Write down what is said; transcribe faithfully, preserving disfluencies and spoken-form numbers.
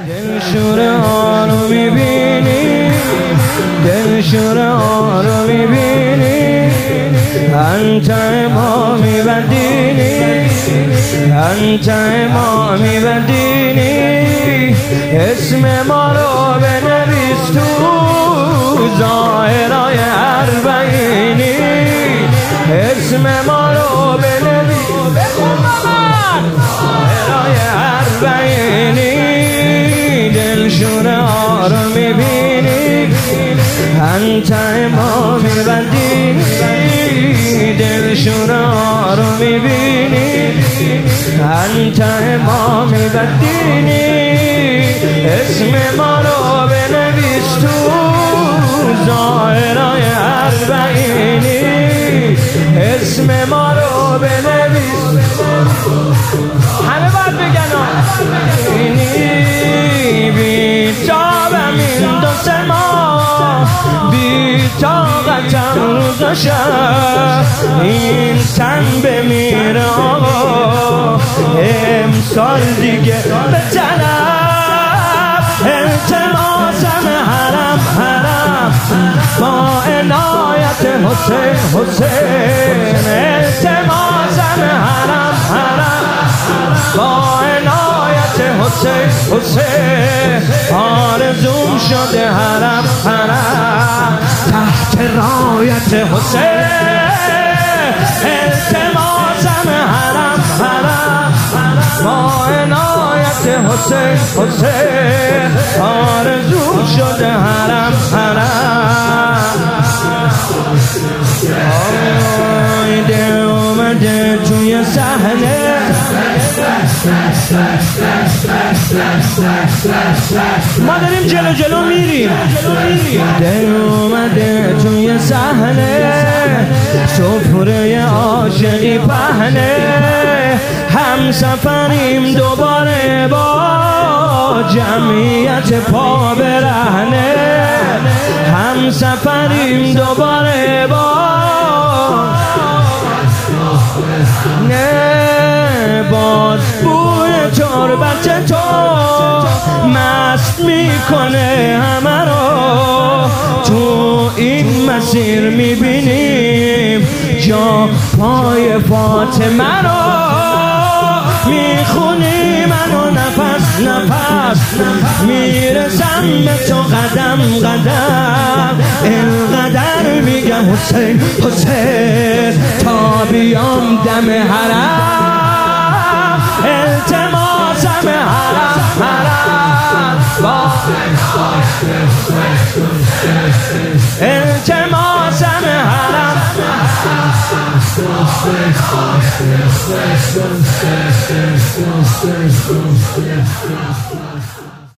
دلشوره ها رو میبینی، دلشوره ها رو میبینی، انت امامی و دینی، انت امامی و دینی. اسم ما رو بنویس تو ظاهرای اربعینی، اسم ما رو بنویس ظاهرای اربعینی. دلشوره ها رو میبینی، انت امامی و دینی، دلشوره ها رو میبینی، انت امامی و دینی. اسم ما رو بنویس تو ظاهرای اربعینی، اسم ما رو بنویس. همه باید بگن بی جابم این دو سه ماه، بی طاقتم روز و شب، این تن بمیره آقا امسال دیگه به طرف. التماسم حرم حرم با عنایت حسین حسین، التماسم حرم حرم با عنایت حسین حسین. آرزوم شده حرم حرم تحت رایت حسین، التماسم حرم حرم با عنایت حسین حسین. آرزوم شده حرم حرم. آیده اومده توی صحنه، ما داریم جلو جلو میریم. دل اومده توی صحنه، سفره عاشقی پهنه، هم سفریم دوباره با جمعیت پا برهنه، هم سفریم دوباره با نه باز بوی تربت تو مست میکنه همه رو. تو این مسیر میبینیم جا پای فاطمه رو، میخونی منو نفس نفس، میرسم به تو قدم قدم. اینقدر میگه حسین حسین تا بیام دم حرم، التماسم حرم حرم با التماسم حرم.